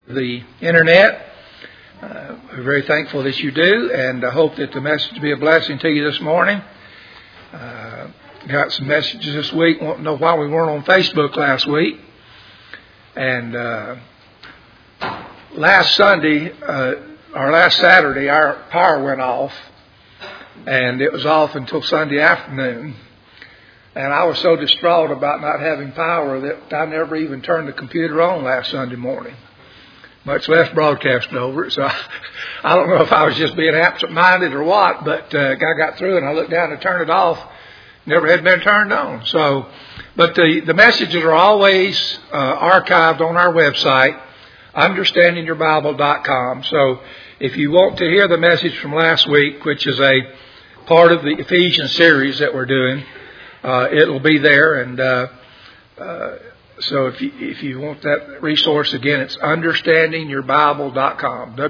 the internet. We're very thankful that you do, and I hope that the message will be a blessing to you this morning. Got some messages this week. Want to know why we weren't on Facebook last week. And last Saturday, our power went off, and it was off until Sunday afternoon. And I was so distraught about not having power that I never even turned the computer on last Sunday morning, much less broadcast over it. So I don't know if I was just being absent-minded or what, but I got through and I looked down to turn it off. Never had been turned on. So, but the messages are always archived on our website, understandingyourbible.com. So if you want to hear the message from last week, which is a part of the Ephesians series that we're doing, it'll be there. And so if you want that resource, again, it's understandingyourbible.com,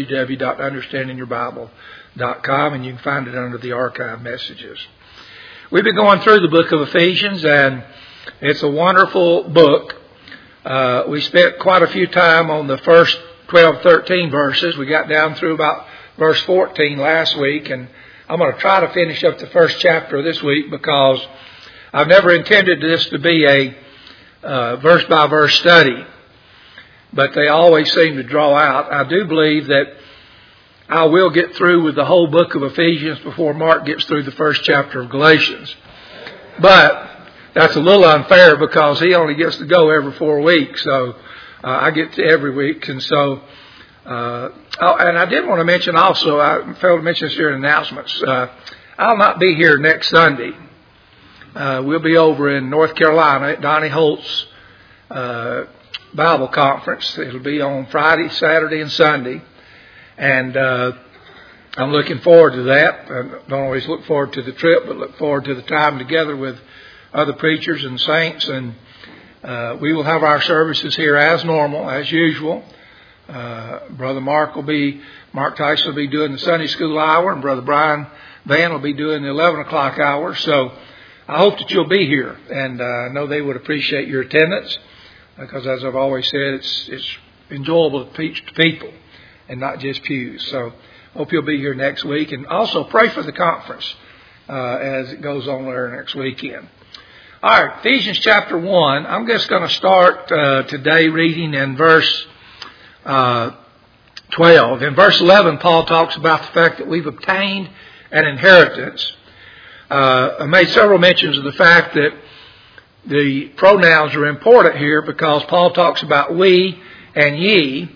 www.understandingyourbible.com, and you can find it under the archive messages. We've been going through the book of Ephesians, and it's a wonderful book. We spent quite a few time on the first 12, 13 verses. We got down through about verse 14 last week, and I'm going to try to finish up the first chapter this week because I've never intended this to be a verse-by-verse study, but they always seem to draw out. I do believe that I will get through with the whole book of Ephesians before Mark gets through the first chapter of Galatians. But that's a little unfair because he only gets to go every 4 weeks, so I get to every week. And so, and I did want to mention also, I failed to mention this here in announcements, I'll not be here next Sunday. We'll be over in North Carolina at Donnie Holt's Bible Conference. It'll be on Friday, Saturday, and Sunday. And I'm looking forward to that. I don't always look forward to the trip, but look forward to the time together with other preachers and saints. And we will have our services here as normal, as usual. Brother Mark Tyson will be doing the Sunday school hour, and Brother Brian Van will be doing the 11 o'clock hour. So I hope that you'll be here, and I know they would appreciate your attendance because, as I've always said, it's enjoyable to preach to people and not just pews. So hope you'll be here next week, and also pray for the conference as it goes on there next weekend. All right, Ephesians chapter 1. I'm just going to start today reading in verse 12. In verse 11, Paul talks about the fact that we've obtained an inheritance. I made several mentions of the fact that the pronouns are important here because Paul talks about we and ye.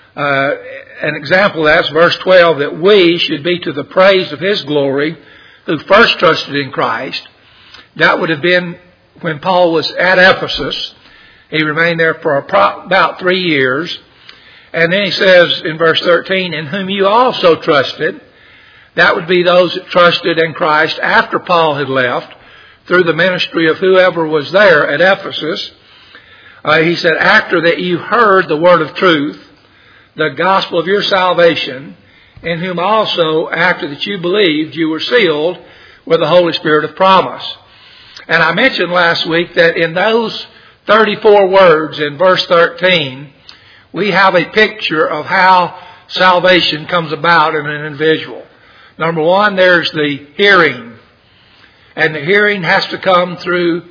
An example of that's verse 12, that we should be to the praise of His glory who first trusted in Christ. That would have been when Paul was at Ephesus. He remained there for about 3 years. And then he says in verse 13, in whom you also trusted. That would be those that trusted in Christ after Paul had left through the ministry of whoever was there at Ephesus. He said, after that you heard the word of truth, the gospel of your salvation, in whom also, after that you believed, you were sealed with the Holy Spirit of promise. And I mentioned last week that in those 34 words in verse 13, we have a picture of how salvation comes about in an individual. Number one, there's the hearing. And the hearing has to come through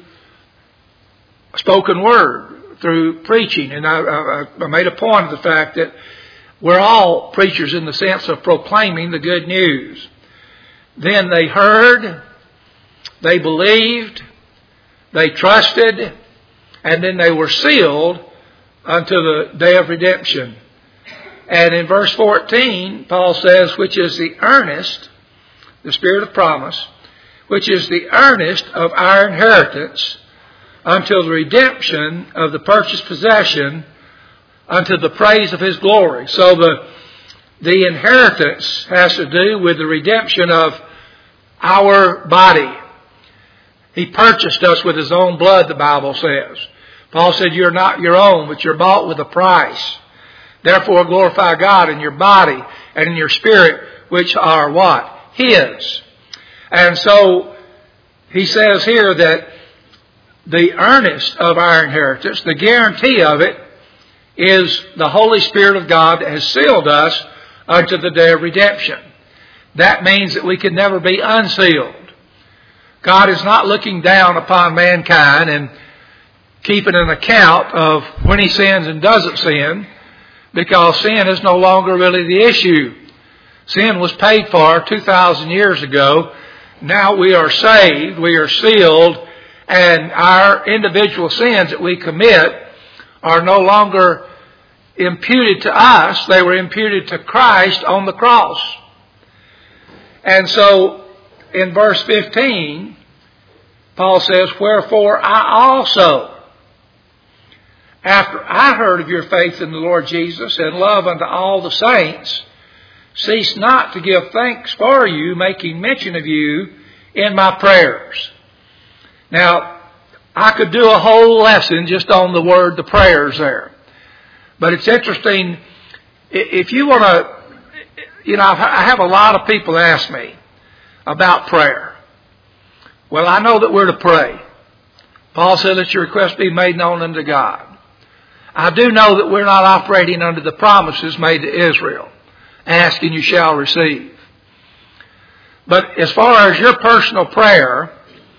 spoken word, through preaching. And I made a point of the fact that we're all preachers in the sense of proclaiming the good news. Then they heard, they believed, they trusted, and then they were sealed unto the day of redemption. And in verse 14, Paul says, which is the earnest, the Spirit of promise, which is the earnest of our inheritance until the redemption of the purchased possession unto the praise of His glory. So the inheritance has to do with the redemption of our body. He purchased us with His own blood, the Bible says. Paul said, you're not your own, but you're bought with a price. Therefore glorify God in your body and in your spirit, which are what? His. And so he says here that the earnest of our inheritance, the guarantee of it, is the Holy Spirit of God that has sealed us unto the day of redemption. That means that we can never be unsealed. God is not looking down upon mankind and keeping an account of when he sins and doesn't sin, because sin is no longer really the issue. Sin was paid for 2,000 years ago. Now we are saved, we are sealed, and our individual sins that we commit are no longer imputed to us. They were imputed to Christ on the cross. And so in verse 15, Paul says, "Wherefore I also, after I heard of your faith in the Lord Jesus and love unto all the saints, cease not to give thanks for you, making mention of you in my prayers." Now, I could do a whole lesson just on the word, the prayers there. But it's interesting, if you want to, I have a lot of people ask me about prayer. Well, I know that we're to pray. Paul said, "Let your request be made known unto God." I do know that we're not operating under the promises made to Israel. Ask and you shall receive. But as far as your personal prayer,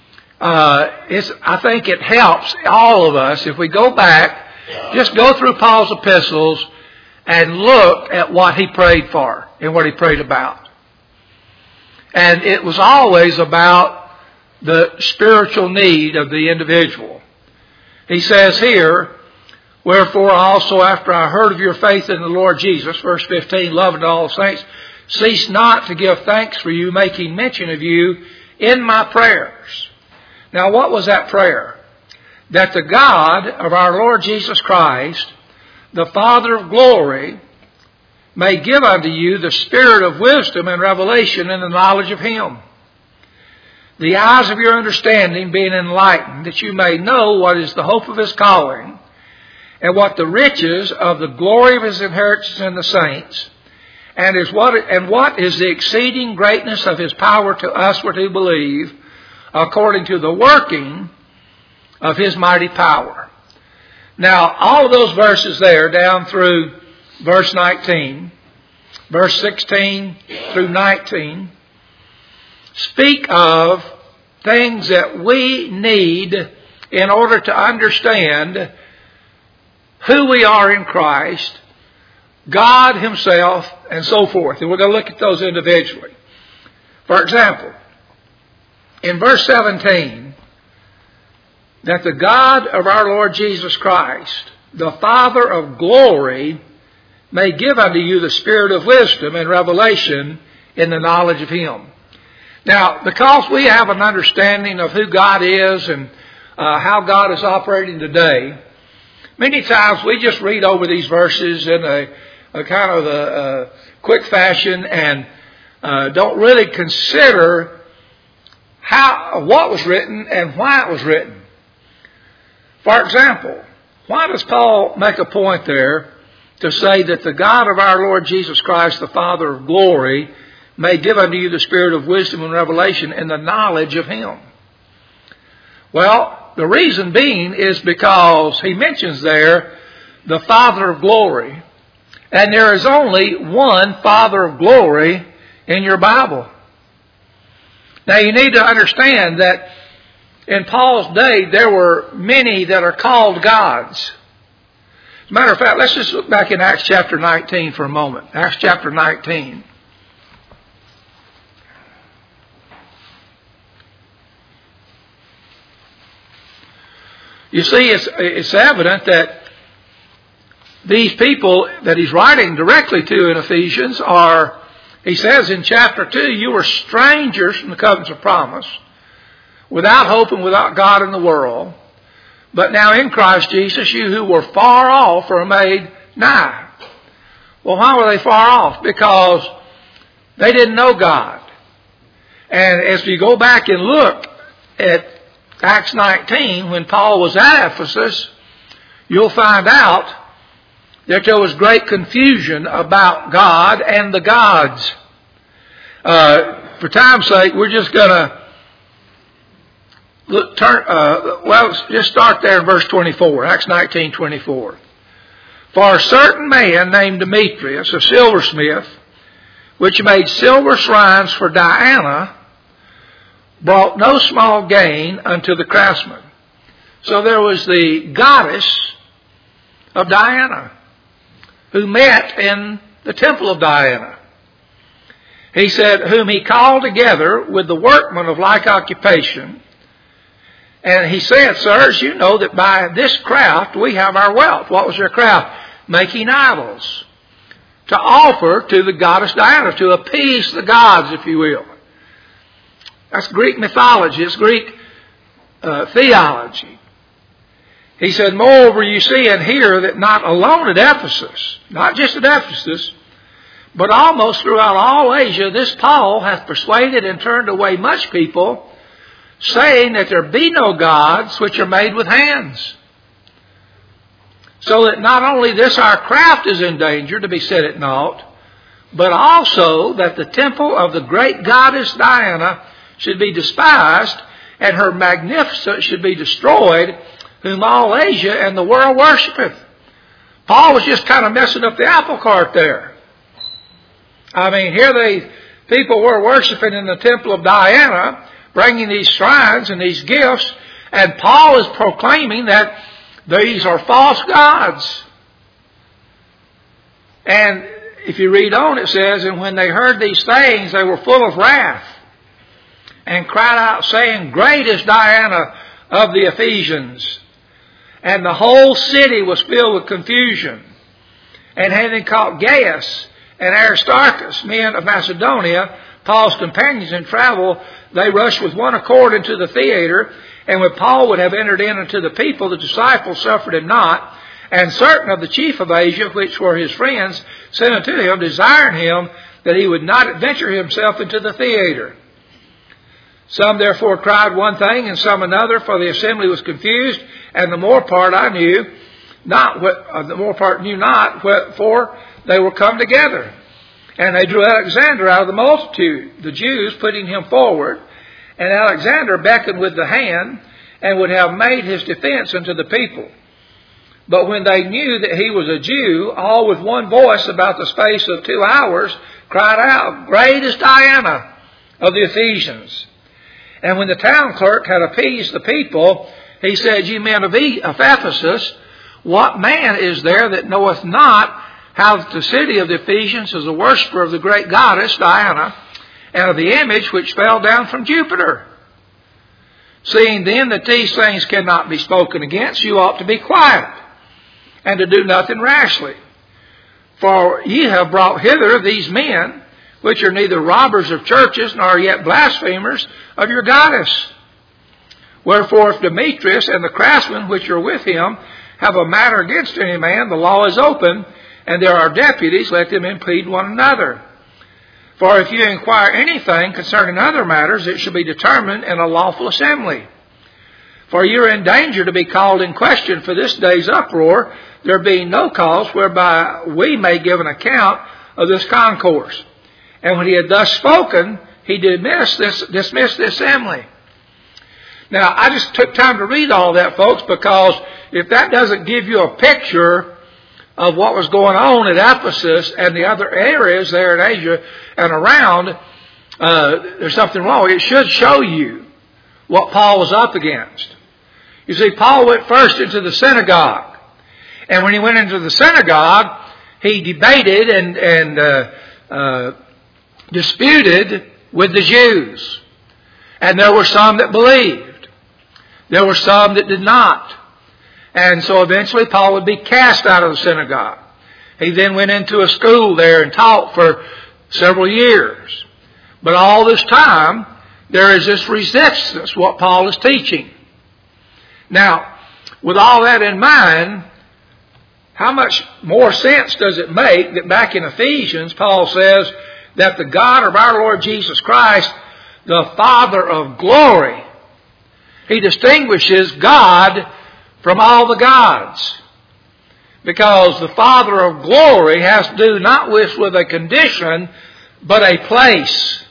I think it helps all of us if we go back, just go through Paul's epistles and look at what he prayed for and what he prayed about. And it was always about the spiritual need of the individual. He says here, "Wherefore also after I heard of your faith in the Lord Jesus," verse 15, "love unto all saints, cease not to give thanks for you, making mention of you in my prayers." Now what was that prayer? That the God of our Lord Jesus Christ, the Father of glory, may give unto you the spirit of wisdom and revelation in the knowledge of him, the eyes of your understanding being enlightened, that you may know what is the hope of his calling, and what the riches of the glory of his inheritance in the saints, and what is the exceeding greatness of his power to us who believe, according to the working of his mighty power. Now, all of those verses there, down through verse 19, verse 16 through 19, speak of things that we need in order to understand who we are in Christ, God himself, and so forth. And we're going to look at those individually. For example, in verse 17, that the God of our Lord Jesus Christ, the Father of glory, may give unto you the spirit of wisdom and revelation in the knowledge of him. Now, because we have an understanding of who God is and how God is operating today, many times we just read over these verses in a kind of a quick fashion and don't really consider what was written and why it was written. For example, why does Paul make a point there to say that the God of our Lord Jesus Christ, the Father of glory, may give unto you the spirit of wisdom and revelation in the knowledge of him? Well, the reason being is because he mentions there the Father of glory. And there is only one Father of glory in your Bible. Now you need to understand that in Paul's day there were many that are called gods. As a matter of fact, let's just look back in Acts chapter 19 for a moment. Acts chapter 19. You see, it's evident that these people that he's writing directly to in Ephesians are, he says in chapter 2, you were strangers from the covenants of promise, without hope and without God in the world. But now in Christ Jesus, you who were far off are made nigh. Well, why were they far off? Because they didn't know God. And as we go back and look at Acts 19, when Paul was at Ephesus, you'll find out that there was great confusion about God and the gods. For time's sake, we're just going to just start there in verse 24, Acts 19:24. For a certain man named Demetrius, a silversmith, which made silver shrines for Diana, brought no small gain unto the craftsmen. So there was the goddess of Diana who met in the temple of Diana. He said, whom he called together with the workmen of like occupation. And he said, sirs, you know that by this craft we have our wealth. What was their craft? Making idols to offer to the goddess Diana, to appease the gods, if you will. That's Greek mythology. It's Greek theology. He said, moreover, you see and hear that not alone at Ephesus, not just at Ephesus, but almost throughout all Asia, this Paul hath persuaded and turned away much people, saying that there be no gods which are made with hands. So that not only this our craft is in danger to be set at naught, but also that the temple of the great goddess Diana should be despised, and her magnificence should be destroyed, whom all Asia and the world worshipeth. Paul was just kind of messing up the apple cart there. I mean, here people were worshiping in the temple of Diana, bringing these shrines and these gifts, and Paul is proclaiming that these are false gods. And if you read on, it says, and when they heard these things, they were full of wrath, and cried out, saying, great is Diana of the Ephesians. And the whole city was filled with confusion. And having caught Gaius and Aristarchus, men of Macedonia, Paul's companions in travel, they rushed with one accord into the theater. And when Paul would have entered in unto the people, the disciples suffered him not. And certain of the chief of Asia, which were his friends, sent unto him, desiring him that he would not adventure himself into the theater. Some therefore cried one thing, and some another, for the assembly was confused, and the more part knew not, wherefore they were come together. And they drew Alexander out of the multitude, the Jews putting him forward. And Alexander beckoned with the hand, and would have made his defense unto the people. But when they knew that he was a Jew, all with one voice about the space of 2 hours cried out, great is Diana of the Ephesians. And when the town clerk had appeased the people, he said, ye men of Ephesus, what man is there that knoweth not how the city of the Ephesians is a worshipper of the great goddess Diana, and of the image which fell down from Jupiter? Seeing then that these things cannot be spoken against, you ought to be quiet, and to do nothing rashly. For ye have brought hither these men, which are neither robbers of churches, nor yet blasphemers of your goddess. Wherefore, if Demetrius and the craftsmen which are with him have a matter against any man, the law is open, and there are deputies, let them impede one another. For if you inquire anything concerning other matters, it shall be determined in a lawful assembly. For you are in danger to be called in question for this day's uproar, there being no cause whereby we may give an account of this concourse. And when he had thus spoken, he dismissed the assembly. Now, I just took time to read all that, folks, because if that doesn't give you a picture of what was going on at Ephesus and the other areas there in Asia and around, there's something wrong. It should show you what Paul was up against. You see, Paul went first into the synagogue. And when he went into the synagogue, he debated and disputed with the Jews. And there were some that believed. There were some that did not. And so eventually Paul would be cast out of the synagogue. He then went into a school there and taught for several years. But all this time, there is this resistance, what Paul is teaching. Now, with all that in mind, how much more sense does it make that back in Ephesians, Paul says that the God of our Lord Jesus Christ, the Father of glory, he distinguishes God from all the gods. Because the Father of glory has to do not with a condition, but a place.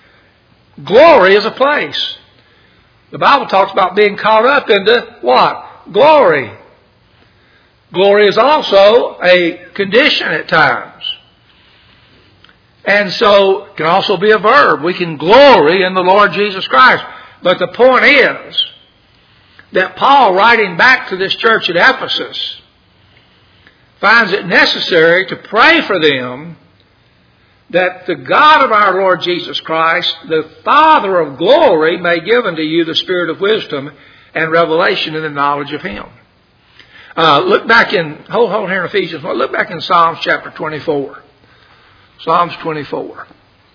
Glory is a place. The Bible talks about being caught up into what? Glory. Glory is also a condition at times. And so it can also be a verb. We can glory in the Lord Jesus Christ. But the point is that Paul, writing back to this church at Ephesus, finds it necessary to pray for them that the God of our Lord Jesus Christ, the Father of glory, may give unto you the spirit of wisdom and revelation in the knowledge of Him. Look back in, hold here in Ephesians 1, look back in Psalms chapter 24. Psalms 24.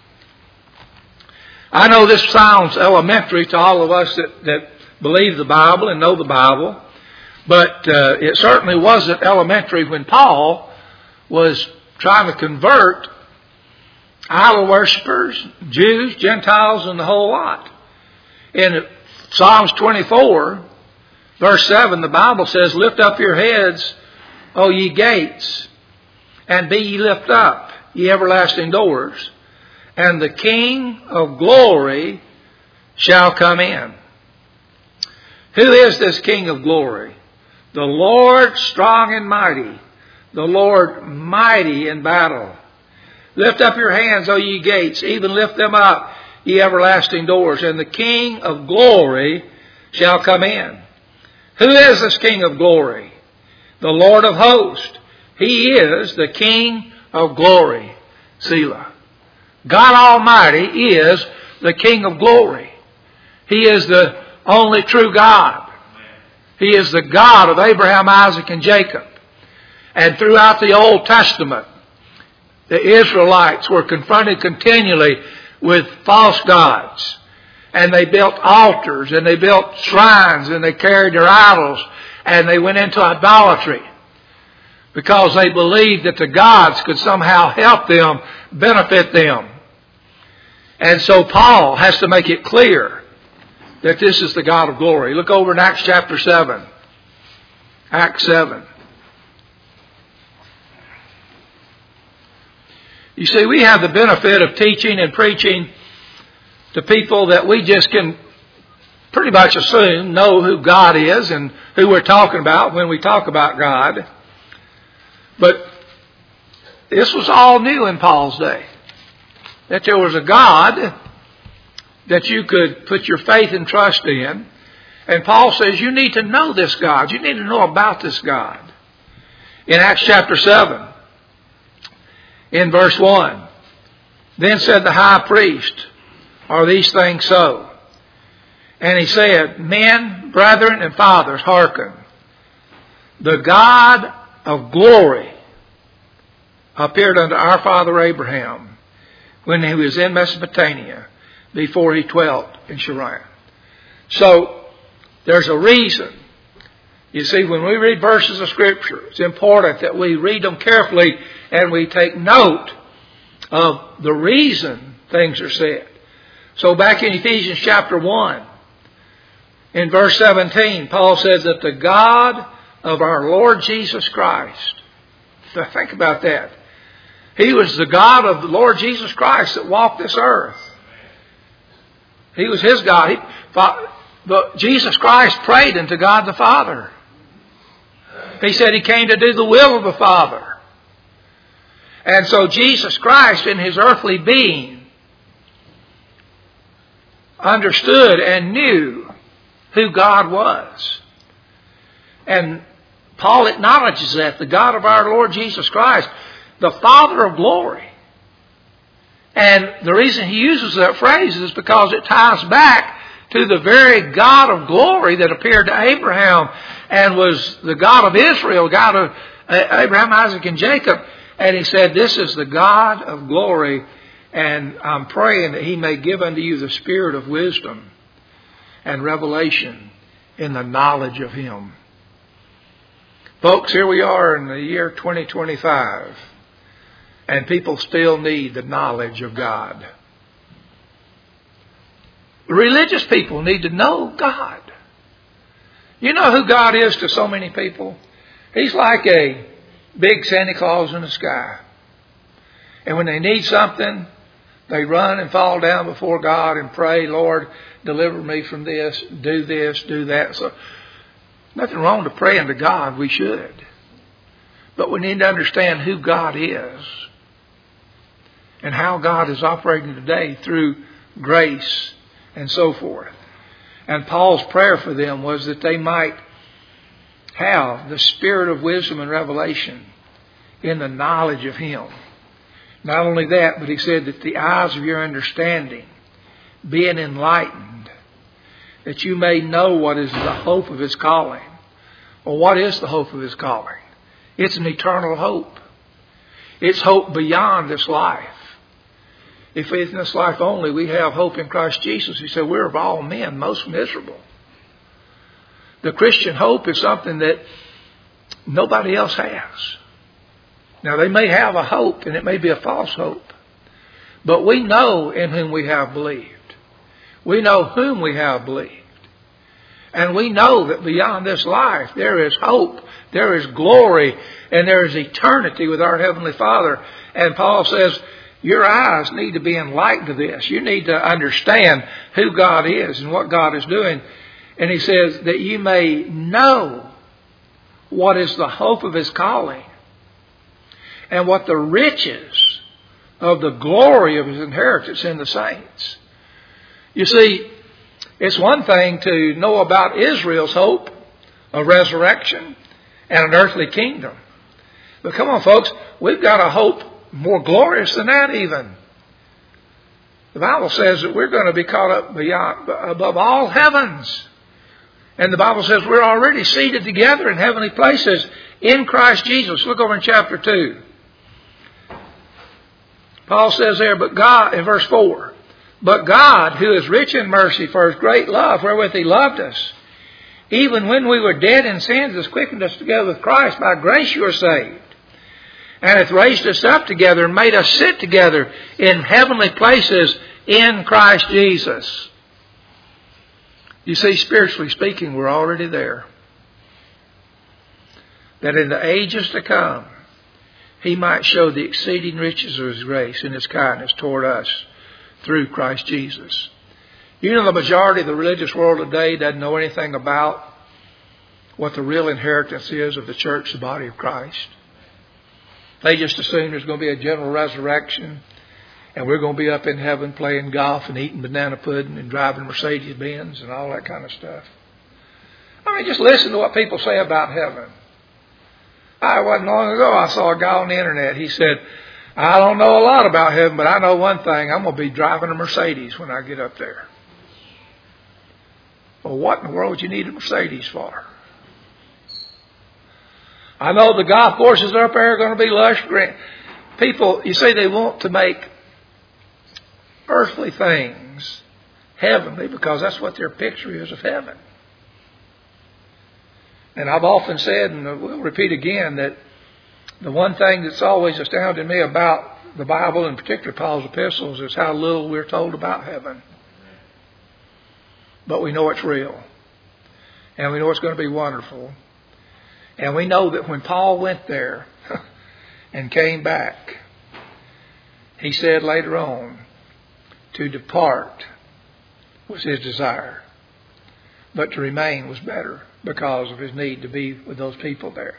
I know this sounds elementary to all of us that believe the Bible and know the Bible, but it certainly wasn't elementary when Paul was trying to convert idol worshippers, Jews, Gentiles, and the whole lot. In Psalms 24, verse 7, the Bible says, "Lift up your heads, O ye gates, and be ye lift up, ye everlasting doors, and the King of glory shall come in." Who is this King of glory? The Lord strong and mighty, the Lord mighty in battle. Lift up your hands, O ye gates, even lift them up, ye everlasting doors, and the King of glory shall come in. Who is this King of glory? The Lord of hosts. He is the King of glory. Selah. God Almighty is the King of glory. He is the only true God. He is the God of Abraham, Isaac, and Jacob. And throughout the Old Testament, the Israelites were confronted continually with false gods. And they built altars, and they built shrines, and they carried their idols, and they went into idolatry because they believed that the gods could somehow help them, benefit them. And so Paul has to make it clear that this is the God of glory. Look over in Acts chapter 7. Acts 7. You see, we have the benefit of teaching and preaching to people that we just can pretty much assume know who God is and who we're talking about when we talk about God. But this was all new in Paul's day. That there was a God that you could put your faith and trust in. And Paul says you need to know this God. You need to know about this God. In Acts chapter 7, in verse 1, "Then said the high priest, Are these things so? And he said, Men, brethren, and fathers, hearken. The God of glory appeared unto our father Abraham when he was in Mesopotamia, before he dwelt in Sharon." So, there's a reason. You see, when we read verses of Scripture, it's important that we read them carefully and we take note of the reason things are said. So back in Ephesians chapter 1, in verse 17, Paul says that the God of our Lord Jesus Christ, think about that. He was the God of the Lord Jesus Christ that walked this earth. He was His God. Jesus Christ prayed unto God the Father. He said He came to do the will of the Father. And so Jesus Christ in His earthly being understood and knew who God was. And Paul acknowledges that, the God of our Lord Jesus Christ, the Father of glory. And the reason he uses that phrase is because it ties back to the very God of glory that appeared to Abraham and was the God of Israel, God of Abraham, Isaac, and Jacob. And he said, this is the God of glory, and I'm praying that He may give unto you the spirit of wisdom and revelation in the knowledge of Him. Folks, here we are in the year 2025, and people still need the knowledge of God. Religious people need to know God. You know who God is to so many people? He's like a big Santa Claus in the sky. And when they need something, they run and fall down before God and pray, Lord, deliver me from this, do that. So nothing wrong to praying to God. We should. But we need to understand who God is and how God is operating today through grace and so forth. And Paul's prayer for them was that they might have the spirit of wisdom and revelation in the knowledge of Him. Not only that, but he said that the eyes of your understanding being enlightened, that you may know what is the hope of His calling. Well, what is the hope of His calling? It's an eternal hope. It's hope beyond this life. If in this life only we have hope in Christ Jesus, He said we're of all men most miserable. The Christian hope is something that nobody else has. Now they may have a hope and it may be a false hope, but we know in whom we have believed. We know whom we have believed. And we know that beyond this life there is hope, there is glory, and there is eternity with our Heavenly Father. And Paul says, your eyes need to be enlightened to this. You need to understand who God is and what God is doing. And he says that you may know what is the hope of His calling and what the riches of the glory of His inheritance in the saints. You see, it's one thing to know about Israel's hope of resurrection and an earthly kingdom. But come on, folks, we've got a hope more glorious than that even. The Bible says that we're going to be caught up above all heavens. And the Bible says we're already seated together in heavenly places in Christ Jesus. Look over in chapter 2. Paul says there, but God, in verse 4, but God, who is rich in mercy for His great love, wherewith He loved us, even when we were dead in sins, has quickened us together with Christ. By grace you are saved. And hath raised us up together and made us sit together in heavenly places in Christ Jesus. You see, spiritually speaking, we're already there. That in the ages to come, He might show the exceeding riches of His grace and His kindness toward us through Christ Jesus. You know, the majority of the religious world today doesn't know anything about what the real inheritance is of the church, the body of Christ. They just assume there's going to be a general resurrection and we're going to be up in heaven playing golf and eating banana pudding and driving Mercedes-Benz and all that kind of stuff. I mean, just listen to what people say about heaven. It wasn't long ago I saw a guy on the internet. He said, I don't know a lot about heaven, but I know one thing. I'm going to be driving a Mercedes when I get up there. Well, what in the world would you need a Mercedes for? I know the golf courses up there are going to be lush green. People, you see, they want to make earthly things heavenly because that's what their picture is of heaven. And I've often said, and we'll repeat again, that the one thing that's always astounded me about the Bible, and particularly Paul's epistles, is how little we're told about heaven. But we know it's real. And we know it's going to be wonderful. And we know that when Paul went there and came back, he said later on, to depart was his desire, but to remain was better because of his need to be with those people there.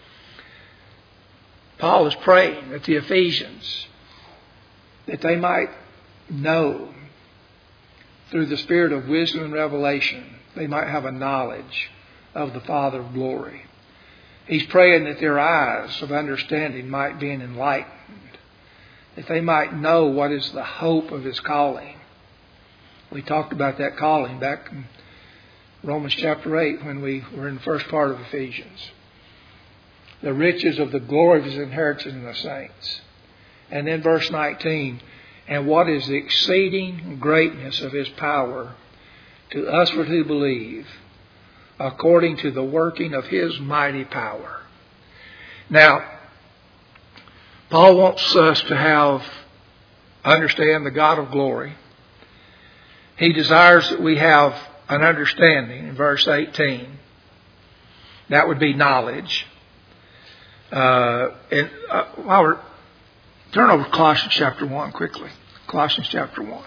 Paul is praying that the Ephesians, that they might know through the spirit of wisdom and revelation, they might have a knowledge of the Father of glory. He's praying that their eyes of understanding might be enlightened, that they might know what is the hope of His calling. We talked about that calling back in Romans chapter 8 when we were in the first part of Ephesians. The riches of the glory of His inheritance in the saints. And then verse 19, and what is the exceeding greatness of His power to us who believe, according to the working of His mighty power. Now, Paul wants us to understand the God of glory. He desires that we have an understanding in verse 18. That would be knowledge. Turn over to Colossians chapter 1 quickly. Colossians chapter 1.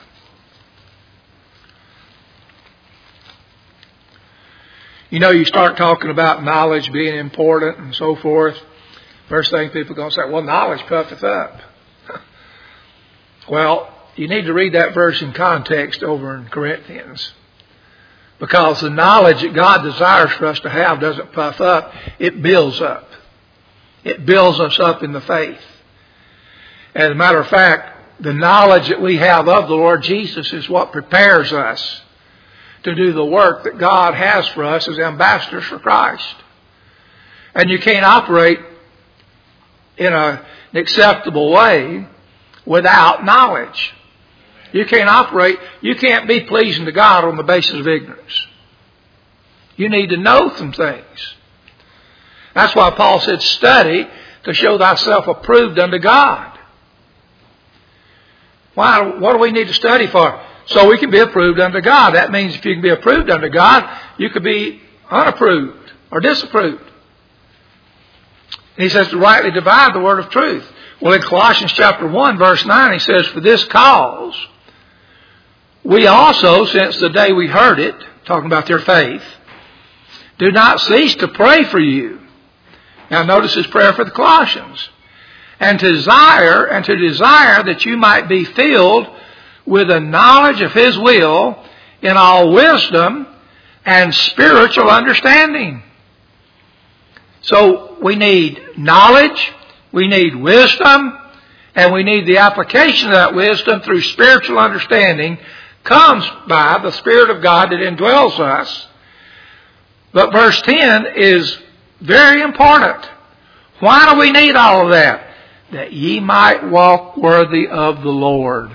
You know, you start talking about knowledge being important and so forth. First thing people are going to say, well, knowledge puffeth up. Well, you need to read that verse in context over in Corinthians. Because the knowledge that God desires for us to have doesn't puff up, it builds up. It builds us up in the faith. As a matter of fact, the knowledge that we have of the Lord Jesus is what prepares us to do the work that God has for us as ambassadors for Christ. And you can't operate in an acceptable way without knowledge. You can't be pleasing to God on the basis of ignorance. You need to know some things. That's why Paul said, study to show thyself approved unto God. Why? What do we need to study for? So we can be approved unto God. That means if you can be approved unto God, you could be unapproved or disapproved. And he says to rightly divide the word of truth. Well, in Colossians chapter 1, verse 9, he says, for this cause, we also, since the day we heard it, talking about their faith, do not cease to pray for you. Now notice his prayer for the Colossians. And to desire that you might be filled with a knowledge of his will in all wisdom and spiritual understanding. So we need knowledge, we need wisdom, and we need the application of that wisdom through spiritual understanding comes by the Spirit of God that indwells us. But verse 10 is very important. Why do we need all of that? That ye might walk worthy of the Lord.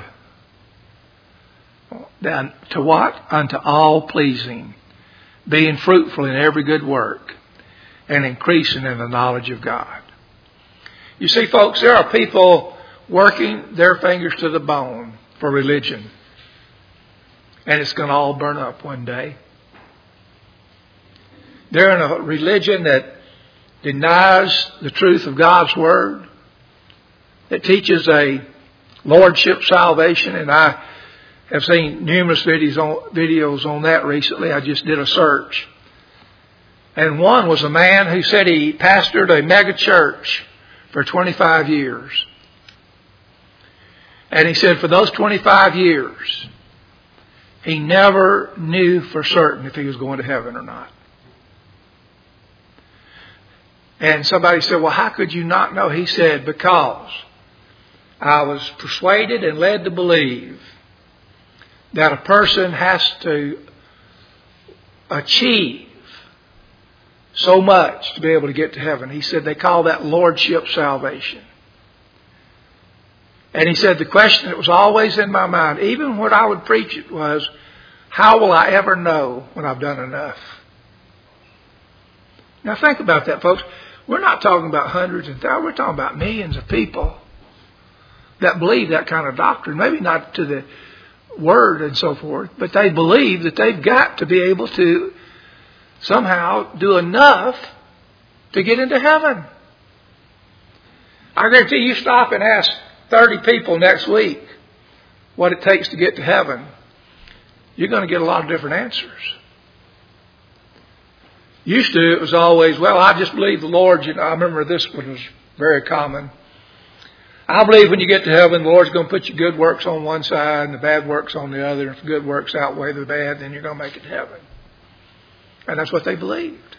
Then to what? Unto all pleasing, being fruitful in every good work, and increasing in the knowledge of God. You see, folks, there are people working their fingers to the bone for religion. And it's going to all burn up one day. They're in a religion that denies the truth of God's Word. It teaches a lordship salvation. And I have seen numerous videos on that recently. I just did a search. And one was a man who said he pastored a mega church for 25 years. And he said for those 25 years, he never knew for certain if he was going to heaven or not. And somebody said, well, how could you not know? He said, because I was persuaded and led to believe that a person has to achieve so much to be able to get to heaven. He said they call that lordship salvation. And he said the question that was always in my mind, even when I would preach it, was, how will I ever know when I've done enough? Now think about that, folks. We're not talking about hundreds and thousands. We're talking about millions of people that believe that kind of doctrine. Maybe not to the Word and so forth, but they believe that they've got to be able to somehow do enough to get into heaven. I guarantee you stop and ask 30 people next week what it takes to get to heaven. You're going to get a lot of different answers. Used to, it was always, well, I just believe the Lord. You know, I remember this one was very common. I believe when you get to heaven, the Lord's going to put your good works on one side and the bad works on the other. If the good works outweigh the bad, then you're going to make it to heaven. And that's what they believed.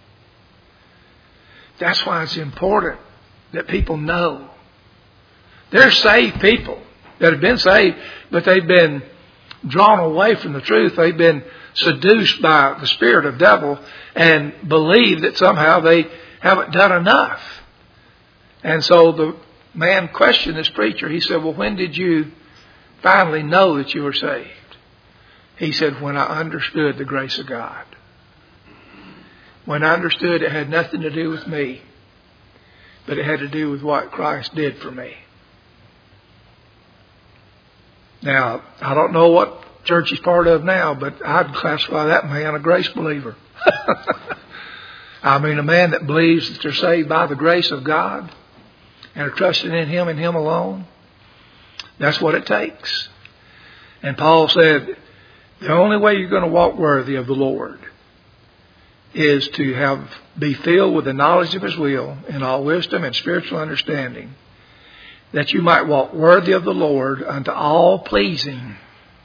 That's why it's important that people know. There's saved people that have been saved, but they've been drawn away from the truth. They've been seduced by the spirit of devil and believe that somehow they haven't done enough. And so the man questioned this preacher. He said, well, when did you finally know that you were saved? He said, when I understood the grace of God. When I understood it had nothing to do with me, but it had to do with what Christ did for me. Now, I don't know what church he's part of now, but I'd classify that man a grace believer. I mean, a man that believes that they're saved by the grace of God and are trusting in Him and Him alone. That's what it takes. And Paul said, the only way you're going to walk worthy of the Lord is to be filled with the knowledge of His will in all wisdom and spiritual understanding, that you might walk worthy of the Lord unto all pleasing,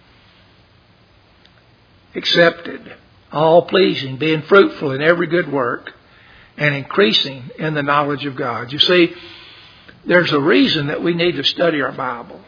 accepted, all pleasing, being fruitful in every good work, and increasing in the knowledge of God. You see, there's a reason that we need to study our Bible.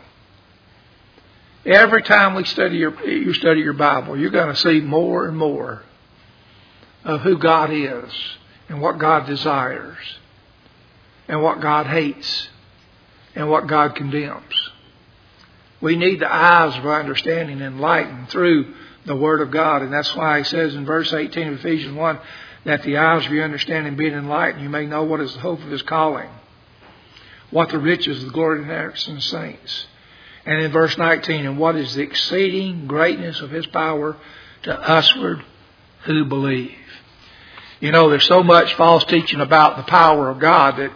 Every time you study your Bible, you're going to see more and more of who God is and what God desires and what God hates and what God condemns. We need the eyes of our understanding enlightened through the Word of God. And that's why He says in verse 18 of Ephesians 1, that the eyes of your understanding being enlightened, you may know what is the hope of His calling, what the riches of the glory and inheritance in the saints. And in verse 19, and what is the exceeding greatness of His power to usward who believe. You know, there's so much false teaching about the power of God that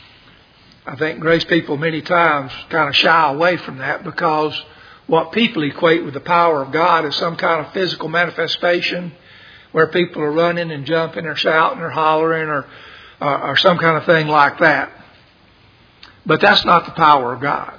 I think grace people many times kind of shy away from that, because what people equate with the power of God is some kind of physical manifestation where people are running and jumping or shouting or hollering or some kind of thing like that. But that's not the power of God.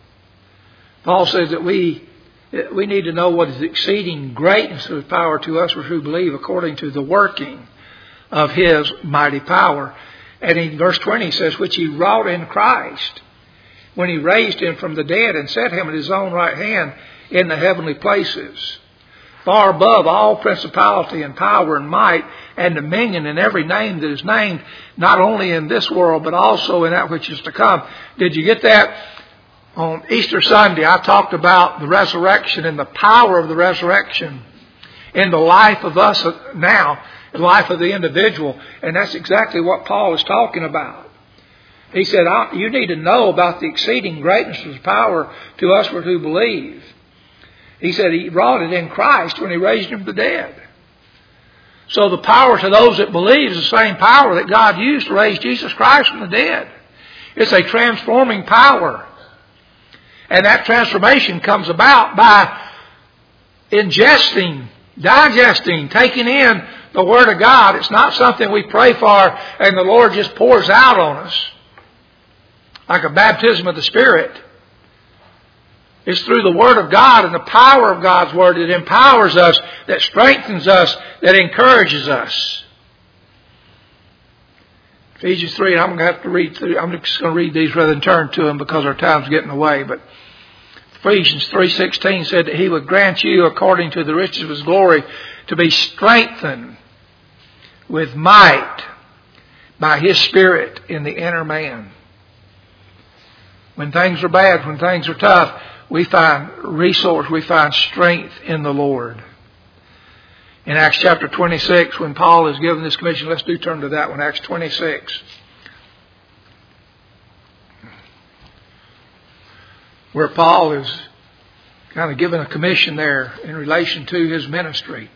Paul says that we need to know what is the exceeding greatness of His power to us who believe, according to the working of His mighty power. And in verse 20 He says, which He wrought in Christ, when He raised Him from the dead and set Him at His own right hand in the heavenly places, far above all principality and power and might and dominion and every name that is named, not only in this world but also in that which is to come. Did you get that? On Easter Sunday, I talked about the resurrection and the power of the resurrection in the life of us now, the life of the individual. And that's exactly what Paul is talking about. He said, you need to know about the exceeding greatness of His power to us who believe. He said He wrought it in Christ when He raised Him from the dead. So the power to those that believe is the same power that God used to raise Jesus Christ from the dead. It's a transforming power. And that transformation comes about by ingesting, digesting, taking in the Word of God. It's not something we pray for and the Lord just pours out on us like a baptism of the Spirit. It's through the Word of God and the power of God's Word that empowers us, that strengthens us, that encourages us. Ephesians 3, I'm going to have to read through. I'm just going to read these rather than turn to them because our time's getting away. But Ephesians 3:16 said that He would grant you, according to the riches of His glory, to be strengthened with might by His Spirit in the inner man. When things are bad, when things are tough, we find resource, we find strength in the Lord. In Acts chapter 26, when Paul is given this commission, let's turn to that one, Acts 26. Where Paul is kind of given a commission there in relation to his ministry.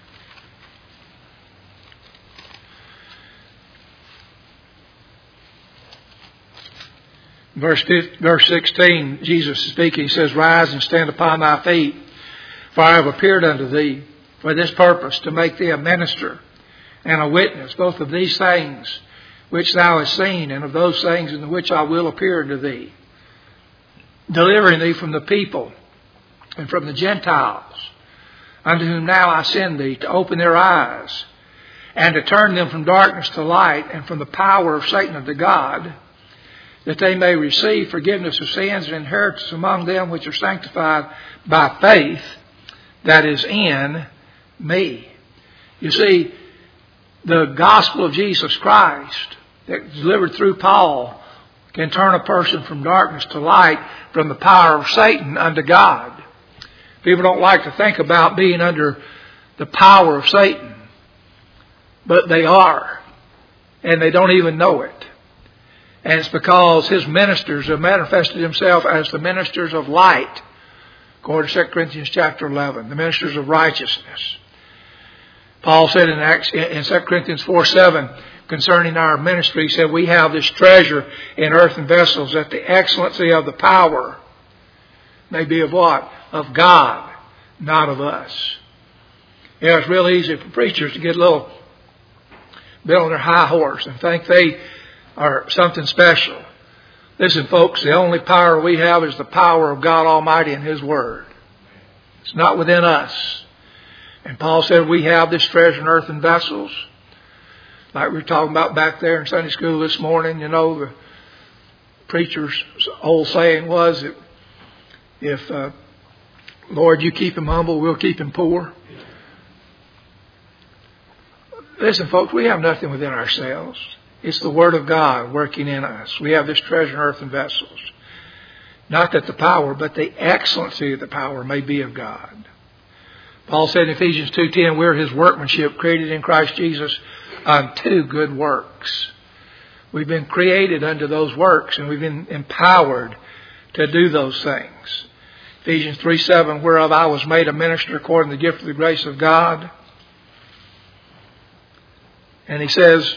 Verse 16, Jesus is speaking. He says, rise and stand upon thy feet, for I have appeared unto thee for this purpose, to make thee a minister and a witness, both of these things which thou hast seen, and of those things in which I will appear unto thee, delivering thee from the people and from the Gentiles, unto whom now I send thee, to open their eyes, and to turn them from darkness to light, and from the power of Satan unto God, that they may receive forgiveness of sins and inheritance among them which are sanctified by faith that is in me. You see, the gospel of Jesus Christ that is delivered through Paul can turn a person from darkness to light, from the power of Satan unto God. People don't like to think about being under the power of Satan, but they are, and they don't even know it. And it's because his ministers have manifested themselves as the ministers of light, according to 2 Corinthians chapter 11, the ministers of righteousness. Paul said in 2 Corinthians 4:7, concerning our ministry, he said, we have this treasure in earthen vessels, that the excellency of the power may be of what? Of God, not of us. You know, it's real easy for preachers to get a little been on their high horse and think they are something special. Listen, folks, the only power we have is the power of God Almighty and His Word. It's not within us. And Paul said we have this treasure in earthen vessels. Like we were talking about back there in Sunday school this morning, you know, the preacher's old saying was that if, Lord, you keep him humble, we'll keep him poor. Listen, folks, we have nothing within ourselves. It's the Word of God working in us. We have this treasure in earthen vessels. Not that the power, but the excellency of the power may be of God. Paul said in Ephesians 2:10, we're His workmanship, created in Christ Jesus unto good works. We've been created unto those works, and we've been empowered to do those things. Ephesians 3:7, whereof I was made a minister according to the gift of the grace of God. And he says,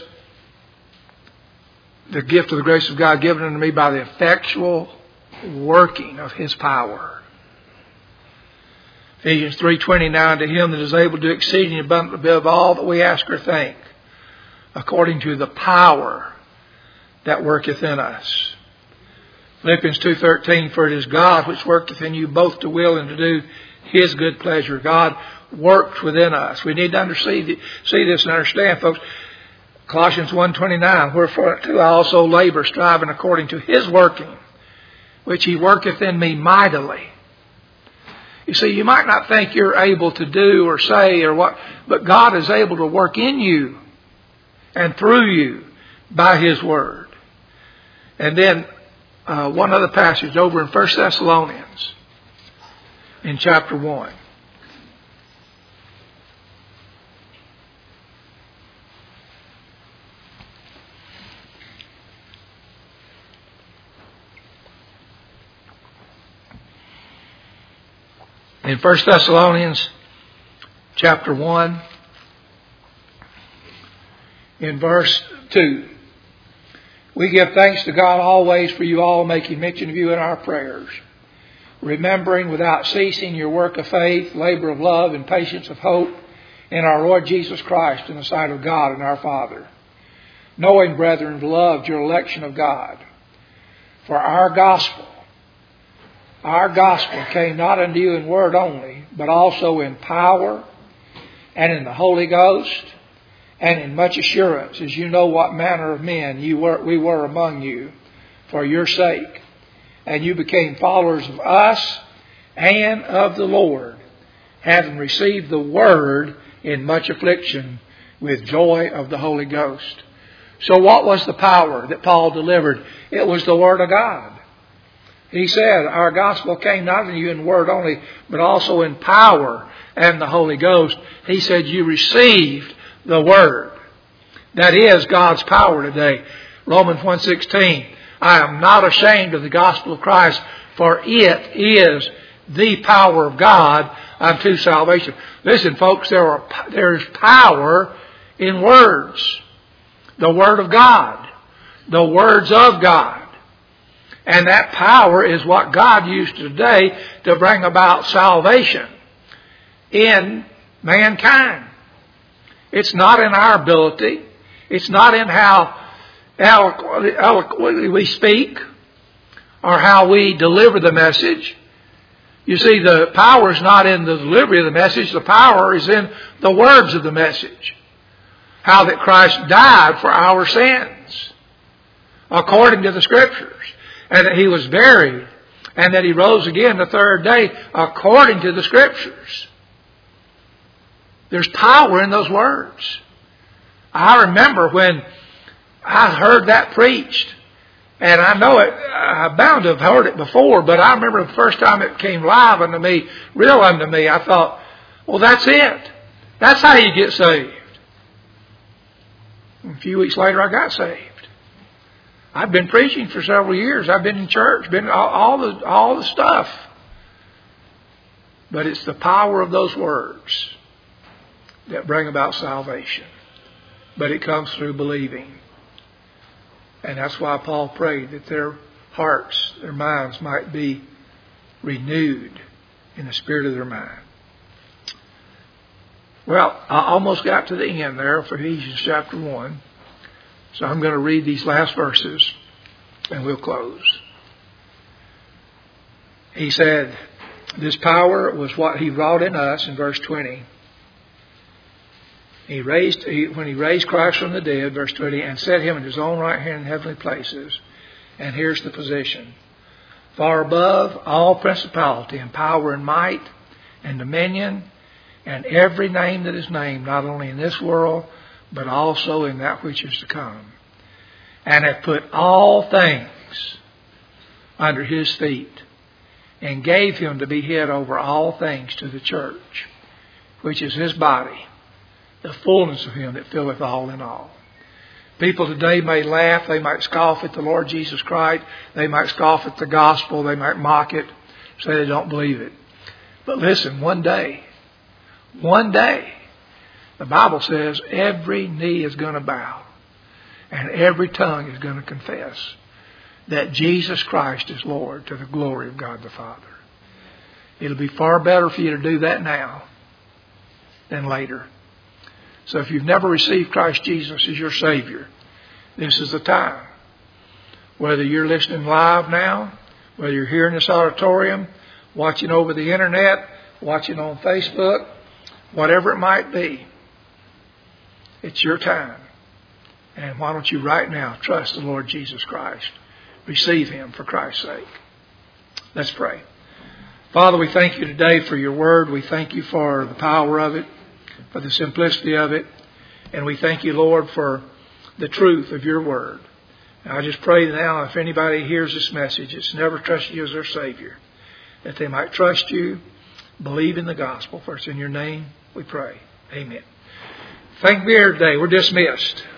the gift of the grace of God given unto me by the effectual working of His power. Ephesians 3:29, to Him that is able to do exceeding abundantly above all that we ask or think, according to the power that worketh in us. Philippians 2:13, for it is God which worketh in you both to will and to do His good pleasure. God works within us. We need to see this and understand, folks. Colossians 1:29, wherefore I also labor, striving according to His working, which He worketh in me mightily. You see, you might not think you're able to do or say or what, but God is able to work in you and through you by His Word. And then one other passage over in 1 Thessalonians in chapter 1. In 1 Thessalonians chapter 1, in verse 2, we give thanks to God always for you all, making mention of you in our prayers, remembering without ceasing your work of faith, labor of love, and patience of hope in our Lord Jesus Christ in the sight of God and our Father, knowing, brethren, beloved, your election of God. For our gospel came not unto you in word only, but also in power and in the Holy Ghost and in much assurance, as you know what manner of men we were among you for your sake. And you became followers of us and of the Lord, having received the word in much affliction with joy of the Holy Ghost. So what was the power that Paul delivered? It was the Word of God. He said, our gospel came not to you in word only, but also in power and the Holy Ghost. He said, you received the Word. That is God's power today. Romans 1:16, I am not ashamed of the gospel of Christ, for it is the power of God unto salvation. Listen, folks, there's power in words. The Word of God. The words of God. And that power is what God used today to bring about salvation in mankind. It's not in our ability. It's not in how eloquently we speak or how we deliver the message. You see, the power is not in the delivery of the message. The power is in the words of the message. How that Christ died for our sins according to the Scriptures. And that He was buried, and that He rose again the third day according to the Scriptures. There's power in those words. I remember when I heard that preached, and I know it, I'm bound to have heard it before, but I remember the first time it came live unto me, real unto me, I thought, well, that's it. That's how you get saved. And a few weeks later, I got saved. I've been preaching for several years. I've been in church, been all the stuff. But it's the power of those words that bring about salvation. But it comes through believing. And that's why Paul prayed that their hearts, their minds might be renewed in the spirit of their mind. Well, I almost got to the end there for Ephesians chapter 1. So I'm going to read these last verses and we'll close. He said, this power was what He wrought in us in verse 20. When He raised Christ from the dead, verse 20, and set Him in His own right hand in heavenly places. And here's the position. Far above all principality and power and might and dominion and every name that is named, not only in this world, but also in that which is to come. And hath put all things under His feet, and gave Him to be head over all things to the church, which is His body, the fullness of Him that filleth all in all. People today may laugh, they might scoff at the Lord Jesus Christ, they might scoff at the gospel, they might mock it, say they don't believe it. But listen, one day, the Bible says every knee is going to bow and every tongue is going to confess that Jesus Christ is Lord to the glory of God the Father. It'll be far better for you to do that now than later. So if you've never received Christ Jesus as your Savior, this is the time. Whether you're listening live now, whether you're here in this auditorium, watching over the internet, watching on Facebook, whatever it might be, it's your time. And why don't you right now trust the Lord Jesus Christ? Receive Him for Christ's sake. Let's pray. Father, we thank you today for your word. We thank you for the power of it, for the simplicity of it. And we thank you, Lord, for the truth of your word. And I just pray now, if anybody hears this message that's never trusted you as their Savior, that they might trust you, believe in the gospel. For it's in your name we pray. Amen. Thank you for here today. We're dismissed.